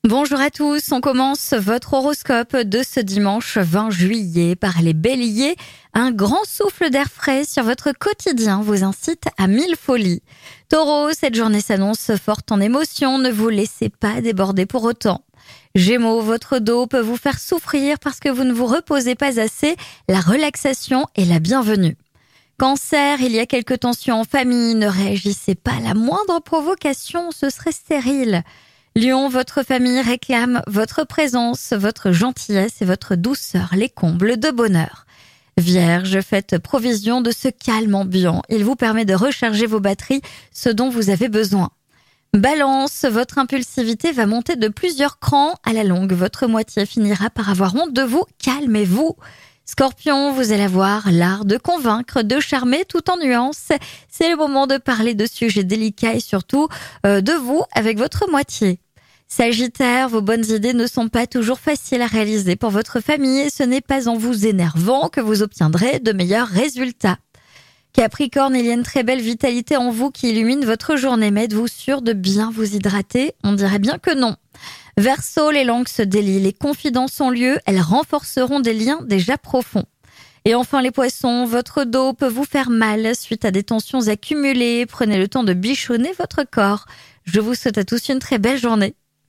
Bonjour à tous, on commence votre horoscope de ce dimanche 20 juillet par les béliers. Un grand souffle d'air frais sur votre quotidien vous incite à mille folies. Taureau, cette journée s'annonce forte en émotions, ne vous laissez pas déborder pour autant. Gémeaux, votre dos peut vous faire souffrir parce que vous ne vous reposez pas assez, la relaxation est la bienvenue. Cancer, il y a quelques tensions en famille, ne réagissez pas à la moindre provocation, ce serait stérile. Lion, votre famille réclame votre présence, votre gentillesse et votre douceur, les combles de bonheur. Vierge, faites provision de ce calme ambiant. Il vous permet de recharger vos batteries, ce dont vous avez besoin. Balance, votre impulsivité va monter de plusieurs crans. À la longue, votre moitié finira par avoir honte de vous. Calmez-vous. Scorpion, vous allez avoir l'art de convaincre, de charmer tout en nuances. C'est le moment de parler de sujets délicats et surtout de vous avec votre moitié. Sagittaire, vos bonnes idées ne sont pas toujours faciles à réaliser pour votre famille et ce n'est pas en vous énervant que vous obtiendrez de meilleurs résultats. Capricorne, il y a une très belle vitalité en vous qui illumine votre journée, mais êtes-vous sûr de bien vous hydrater? On dirait bien que non. Verseau, les langues se délient, les confidences ont lieu, elles renforceront des liens déjà profonds. Et enfin les poissons, votre dos peut vous faire mal suite à des tensions accumulées. Prenez le temps de bichonner votre corps. Je vous souhaite à tous une très belle journée.